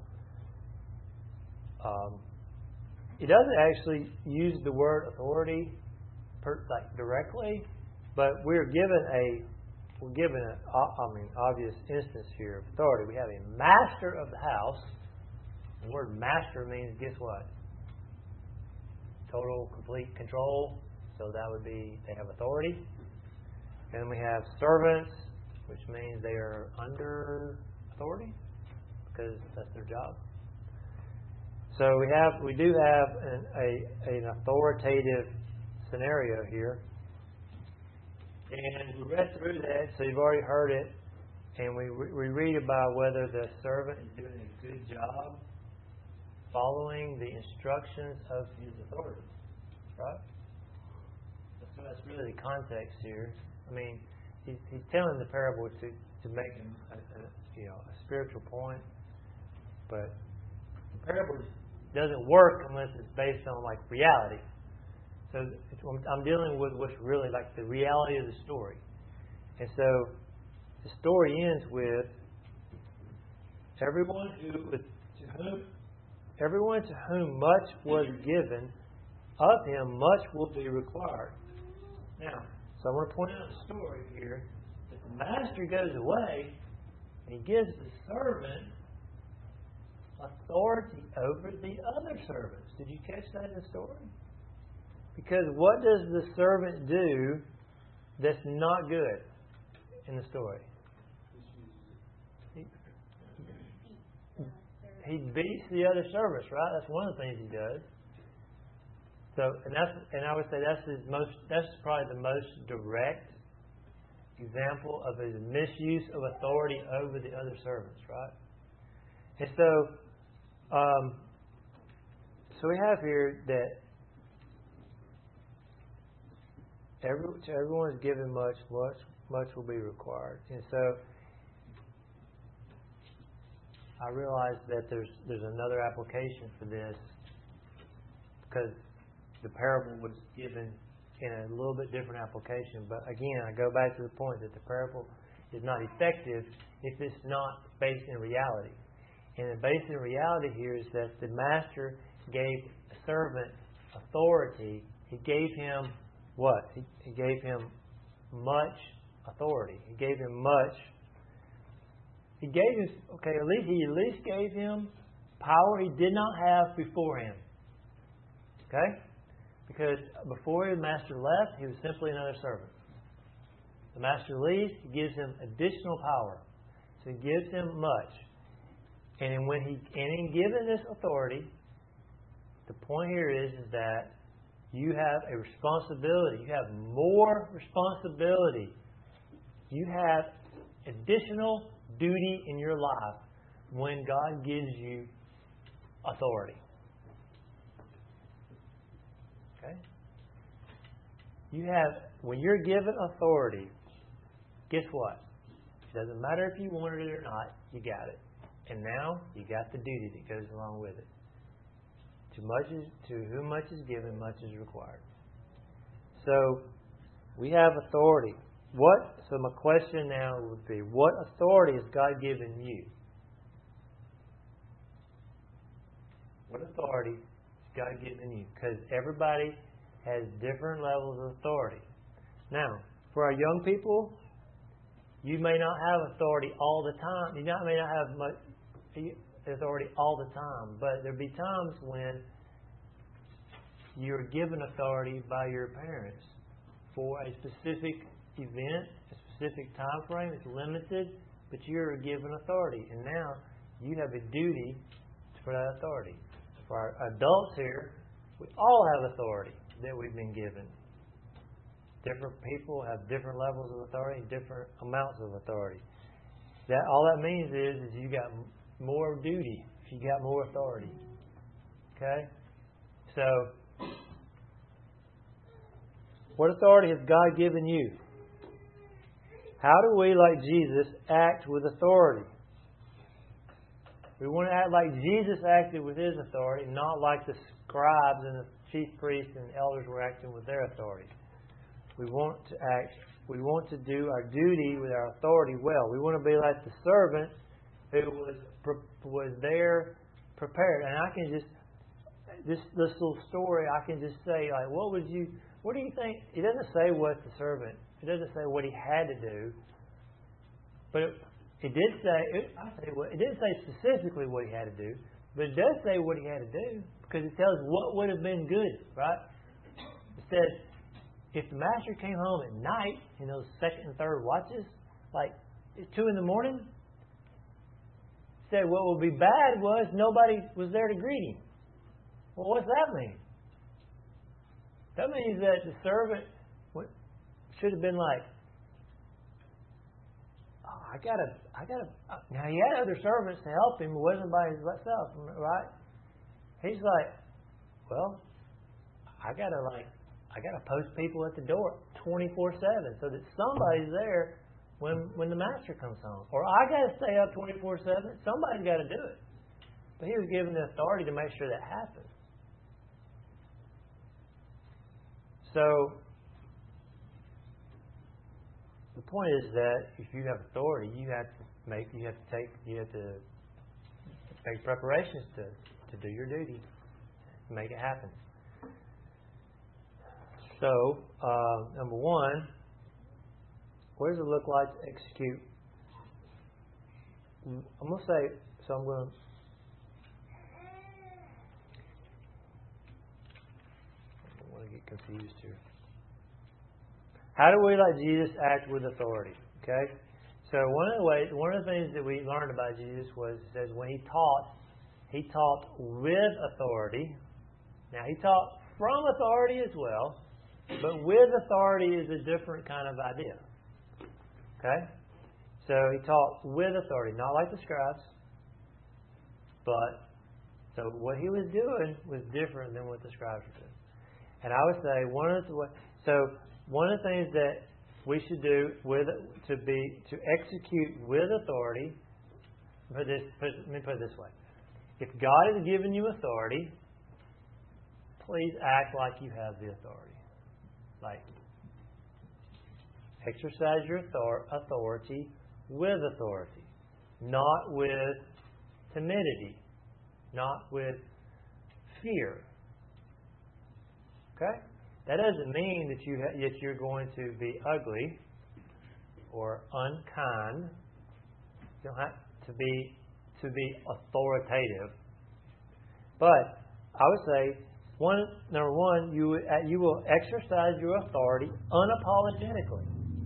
um, he doesn't actually use the word authority per, like directly, but we're given a we're given an I mean obvious instance here of authority. We have a master of the house. The word master means, guess what? Total, complete control. So that would be they have authority. And we have servants, which means they are under authority because that's their job. So we have we do have an, a an authoritative scenario here, and we read through that. So you've already heard it, and we we read about whether the servant is doing a good job following the instructions of his authority, right? So that's really the context here. I mean, he's, he's telling the parable to, to make a, a, you know a spiritual point, but the parable doesn't work unless it's based on like reality. So it's, I'm dealing with what's really like the reality of the story, and so the story ends with everyone who to whom. Everyone to whom much was given, of him much will be required. Now, so I want to point out the story here that the master goes away and he gives the servant authority over the other servants. Did you catch that in the story? Because what does the servant do that's not good in the story? He beats the other servants, right? That's one of the things he does. So, and that's, and I would say that's his most. That's probably the most direct example of his misuse of authority over the other servants, right? And so, um, so we have here that every to everyone is given much, much, much will be required, and so. I realize that there's there's another application for this because the parable was given in a little bit different application. But again, I go back to the point that the parable is not effective if it's not based in reality. And the based in reality here is that the master gave a servant authority. He gave him what? He, he gave him much authority. He gave him much. He gave him, okay, at least he at least gave him power he did not have beforehand. Okay? Because before the master left, he was simply another servant. The master leaves, he gives him additional power. So he gives him much. And in, when he, and in giving this authority, the point here is, is that you have a responsibility. You have more responsibility. You have additional duty in your life when God gives you authority. Okay? You have, when you're given authority, guess what? It doesn't matter if you wanted it or not, you got it. And now you got the duty that goes along with it. To much is, to whom much is given, much is required. So we have authority. What? So my question now would be, what authority has God given you? What authority has God given you? Because everybody has different levels of authority. Now, for our young people, you may not have authority all the time. You not, may not have much authority all the time. But there'll be times when you're given authority by your parents for a specific event, a specific time frame. It's limited, but you're given authority. And now you have a duty for that authority. For our adults here, we all have authority that we've been given. Different people have different levels of authority, different amounts of authority. That all that means is, is you got more duty. You got more authority. Okay? So, what authority has God given you? How do we, like Jesus, act with authority? We want to act like Jesus acted with His authority, not like the scribes and the chief priests and elders were acting with their authority. We want to act, we want to do our duty with our authority well. We want to be like the servant who was was there prepared. And I can just, this this little story, I can just say, like, what would you, what do you think? It doesn't say what the servant, it doesn't say what he had to do, but it, it did say, it, I say what, it didn't say specifically what he had to do, but it does say what he had to do, because it tells what would have been good, right? It says, if the master came home at night in those second and third watches, like it's two in the morning, said what would be bad was nobody was there to greet him. Well, what's that mean? That means that the servant should have been like, oh, I gotta, I gotta. Now he had other servants to help him. It wasn't by himself, right? He's like, well, I gotta like, I gotta post people at the door twenty-four seven so that somebody's there when when the master comes home. Or I gotta stay up twenty-four seven. Somebody's got to do it. But he was given the authority to make sure that happened. So the point is that if you have authority, you have to make, you have to take, you have to make preparations to, to do your duty, to make it happen. So, uh, number one, what does it look like to execute? I'm going to say, so I'm going to, I don't want to get confused here. How do we, like Jesus, act with authority? Okay? So one of the ways, one of the things that we learned about Jesus was, it says when He taught, He taught with authority. Now, He taught from authority as well, but with authority is a different kind of idea. Okay? So He taught with authority, not like the scribes, but, so what He was doing was different than what the scribes were doing. And I would say, one of the, so one of the things that we should do with to be to execute with authority. Put this, put, let me put it this way: if God has given you authority, please act like you have the authority. Like exercise your authority with authority, not with timidity, not with fear. Okay. That doesn't mean that you ha- that you're going to be ugly or unkind. You don't have to be to be authoritative. But I would say One, number one, you uh, you will exercise your authority unapologetically.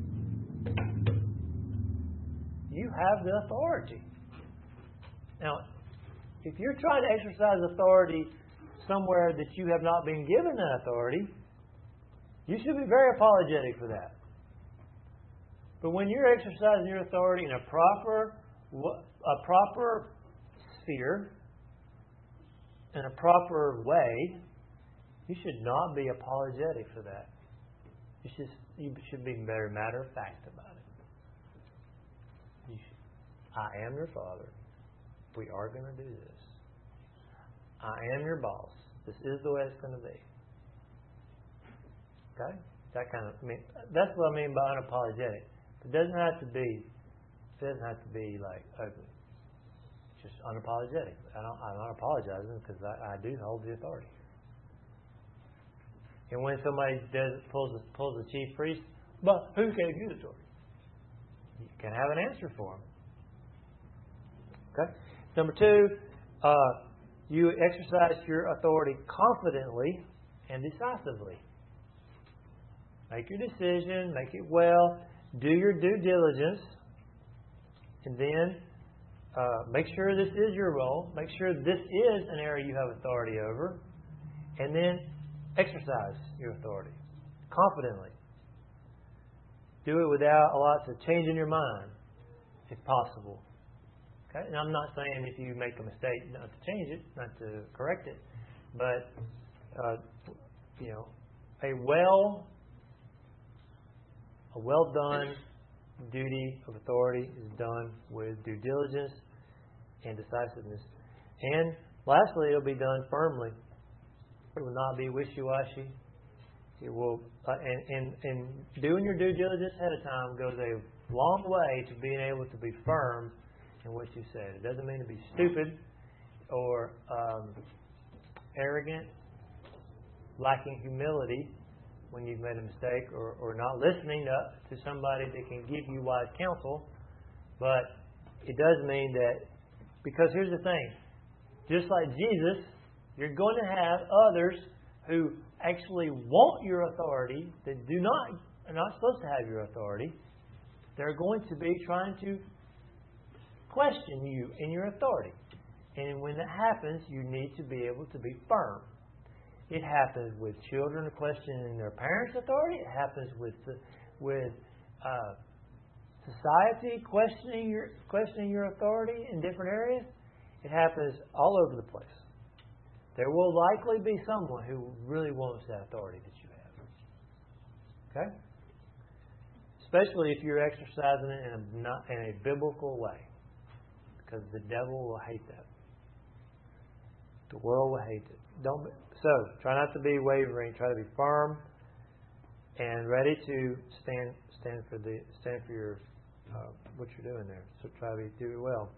You have the authority. Now, if you're trying to exercise authority somewhere that you have not been given that authority, you should be very apologetic for that. But when you're exercising your authority in a proper, a proper sphere, in a proper way, you should not be apologetic for that. You should, you should be very matter of fact about it. You should, I am your father. We are going to do this. I am your boss. This is the way it's going to be. Okay? That kind of. I mean, that's what I mean by unapologetic. It doesn't have to be. It doesn't have to be like ugly. It's just unapologetic. I don't. I'm not apologizing because I, I do hold the authority. And when somebody does pulls pulls the chief priest, but who gave you the authority? You can have an answer for them. Okay. Number two, uh, you exercise your authority confidently and decisively. Make your decision. Make it well. Do your due diligence, and then uh, make sure this is your role. Make sure this is an area you have authority over, and then exercise your authority confidently. Do it without a lot of change in your mind, if possible. Okay? And I'm not saying if you make a mistake not to change it, not to correct it, but uh, you know, a well. A well done duty of authority is done with due diligence and decisiveness. And lastly, it will be done firmly. It will not be wishy-washy. It will, uh, and, and, and doing your due diligence ahead of time goes a long way to being able to be firm in what you said. It doesn't mean to be stupid or um, arrogant, lacking humility when you've made a mistake, or, or not listening to, to somebody that can give you wise counsel. But it does mean that, because here's the thing, just like Jesus, you're going to have others who actually want your authority, that do not, are not supposed to have your authority. They're going to be trying to question you in your authority. And when that happens, you need to be able to be firm. It happens with children questioning their parents' authority. It happens with with uh, society questioning your questioning your authority in different areas. It happens all over the place. There will likely be someone who really wants that authority that you have. Okay? Especially if you're exercising it in a not in a biblical way, because the devil will hate that. The world will hate it. Don't be, so try not to be wavering. Try to be firm and ready to stand stand for the stand for your uh, what you're doing there. So try to be, do it well.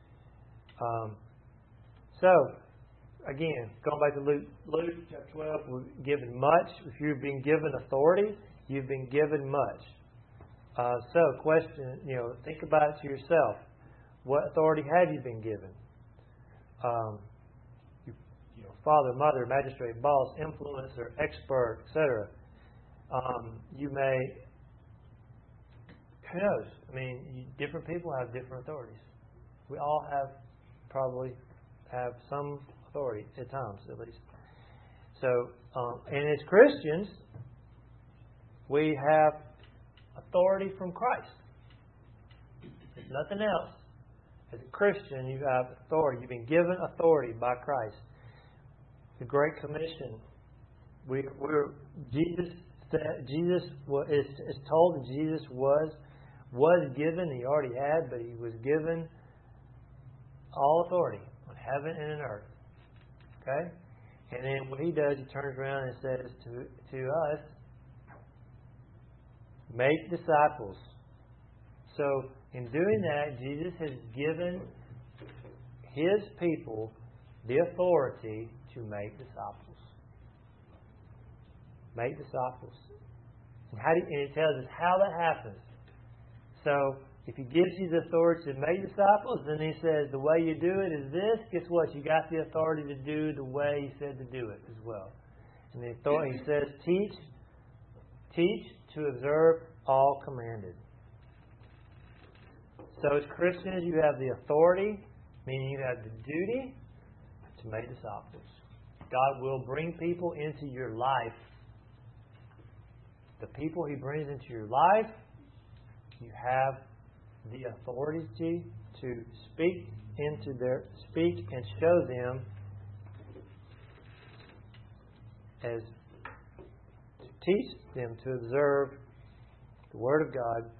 Um, so again, going back to Luke, Luke chapter twelve, we're given much. If you've been given authority, you've been given much. Uh, so question, you know, think about it to yourself. What authority have you been given? Um, Father, mother, magistrate, boss, influencer, expert, et cetera. Um, you may, who knows? I mean, you, different people have different authorities. We all have, probably have some authority at times, at least. So, um, and as Christians, we have authority from Christ. There's nothing else. As a Christian, you have authority. You've been given authority by Christ. The Great Commission. We, we're Jesus. Jesus was, is, is told that Jesus was was given. He already had, but he was given all authority on heaven and on earth. Okay, and then what he does, he turns around and says to to us, "Make disciples." So, in doing that, Jesus has given His people the authority to make disciples. Make disciples. And, how do you, and it tells us how that happens. So, if He gives you the authority to make disciples, then He says the way you do it is this. Guess what? You got the authority to do the way He said to do it as well. And the authority, he says, teach, teach to observe all commanded. So as Christians, you have the authority, meaning you have the duty to make disciples. God will bring people into your life. The people He brings into your life, you have the authority to speak into their speak and show them as to teach them to observe the Word of God.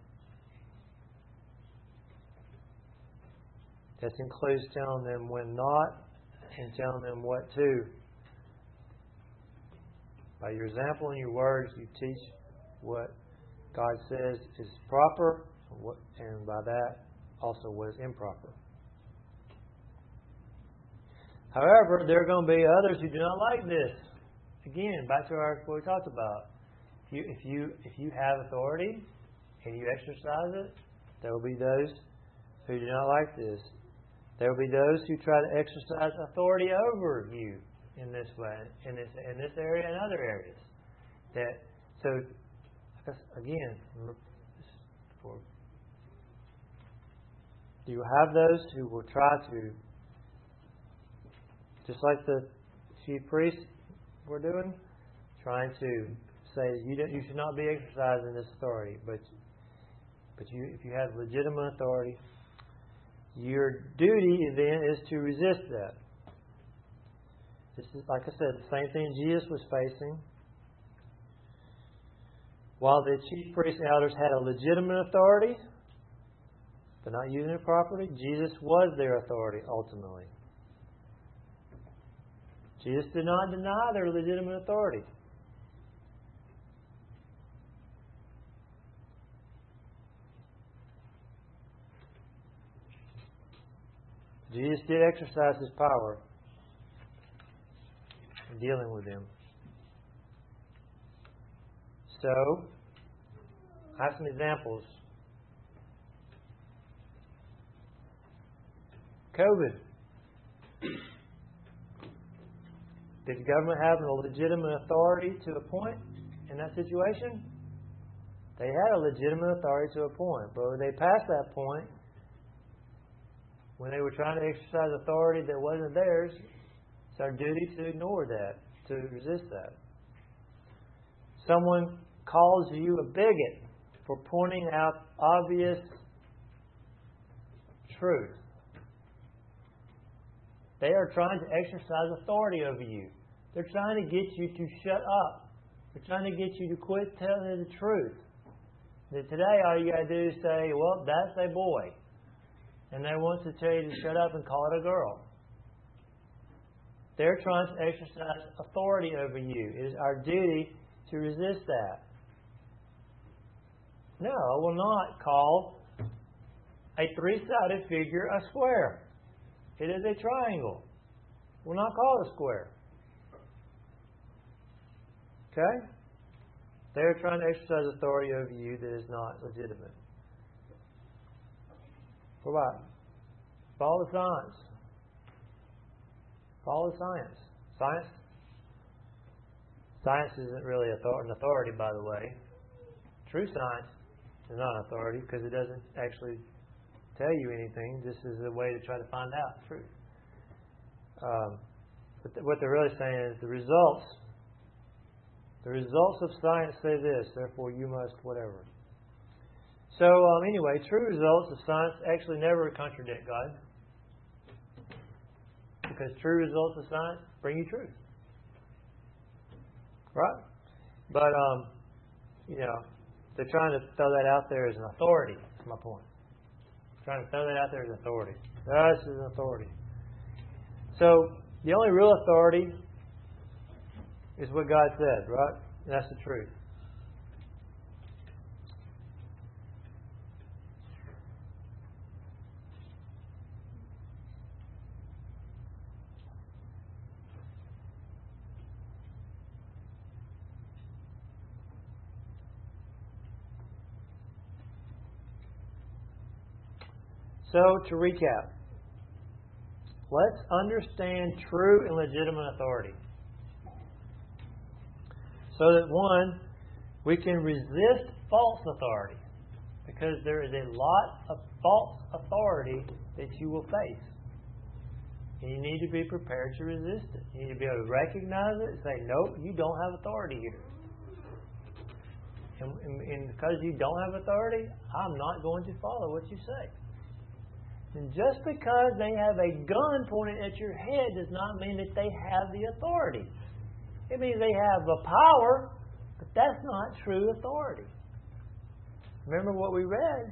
That includes telling them when not and telling them what to. By your example and your words, you teach what God says is proper, and by that also what is improper. However, there are going to be others who do not like this. Again, back to our, what we talked about. If you, if you if you have authority and you exercise it, there will be those who do not like this. There will be those who try to exercise authority over you in this way, in this in this area and other areas. That so again, for you have those who will try to, just like the chief priests were doing, trying to say you don't, you should not be exercising this authority, but but you if you have legitimate authority, your duty then is to resist that. This is, like I said, the same thing Jesus was facing. While the chief priests and elders had a legitimate authority, but not using it properly, Jesus was their authority ultimately. Jesus did not deny their legitimate authority. Jesus did exercise His power in dealing with them. So, I have some examples. COVID. Did the government have a legitimate authority to appoint in that situation? They had a legitimate authority to appoint, but when they passed that point, when they were trying to exercise authority that wasn't theirs, it's our duty to ignore that, to resist that. Someone calls you a bigot for pointing out obvious truth. They are trying to exercise authority over you. They're trying to get you to shut up. They're trying to get you to quit telling the truth. That today all you got to do is say, well, that's a boy. And they want to tell you to shut up and call it a girl. They're trying to exercise authority over you. It is our duty to resist that. No, I will not call a three-sided figure a square. It is a triangle. We'll not call it a square. Okay? They're trying to exercise authority over you that is not legitimate. What about? Follow the science. Follow the science. Science? Science isn't really an authority, by the way. True science is not an authority because it doesn't actually tell you anything. This is a way to try to find out the truth. Um, but th- what they're really saying is the results. The results of science say this, therefore you must whatever. So um, anyway, true results of science actually never contradict God. Because true results of science bring you truth. Right? But, um, you know, they're trying to throw that out there as an authority. That's my point. Trying to throw that out there as authority. This is an authority. So, the only real authority is what God said, right? And that's the truth. So, to recap, let's understand true and legitimate authority. So that one, we can resist false authority. Because there is a lot of false authority that you will face. And you need to be prepared to resist it. You need to be able to recognize it and say, nope, you don't have authority here. And, and, and because you don't have authority, I'm not going to follow what you say. And just because they have a gun pointed at your head does not mean that they have the authority. It means they have the power, but that's not true authority. Remember what we read?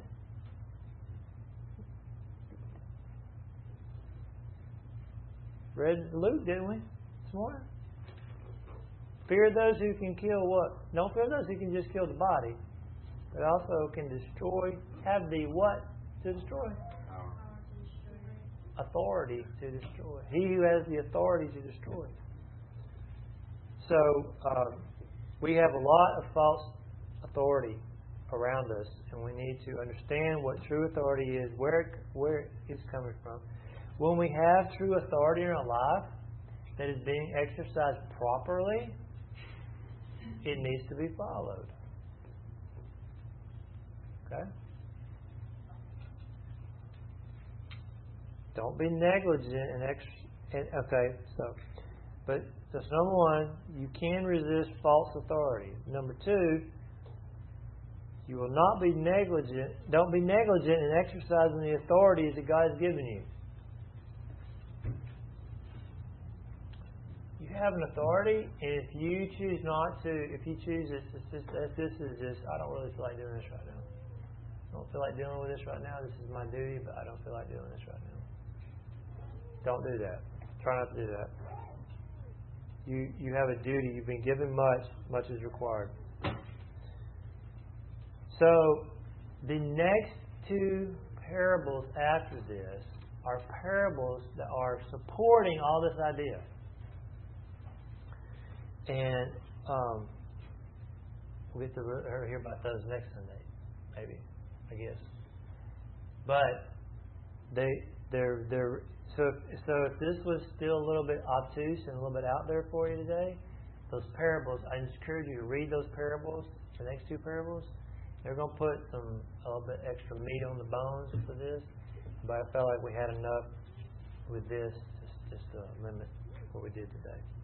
Read Luke, didn't we? This morning. Fear those who can kill what? Don't fear those who can just kill the body, but also can destroy, have the what to destroy? Authority to destroy. He who has the authority to destroy. So, um, we have a lot of false authority around us, and we need to understand what true authority is, where it, where it's coming from. When we have true authority in our life that is being exercised properly, it needs to be followed. Okay? Don't be negligent in ex- okay, so but that's number one, you can resist false authority. Number two, you will not be negligent. Don't be negligent in exercising the authorities that God has given you. You have an authority, and if you choose not to, if you choose this, it's just, this is just, I don't really feel like doing this right now. I don't feel like dealing with this right now. This is my duty, but I don't feel like doing this right now. Don't do that. Try not to do that. You you have a duty. You've been given much. Much is required. So, the next two parables after this are parables that are supporting all this idea. And um, we'll get to hear about those next Sunday, maybe, I guess. But they they're they're so if, so if this was still a little bit obtuse and a little bit out there for you today, those parables, I encourage you to read those parables, the next two parables. They're going to put some a little bit extra meat on the bones for this, but I felt like we had enough with this just just to limit what we did today.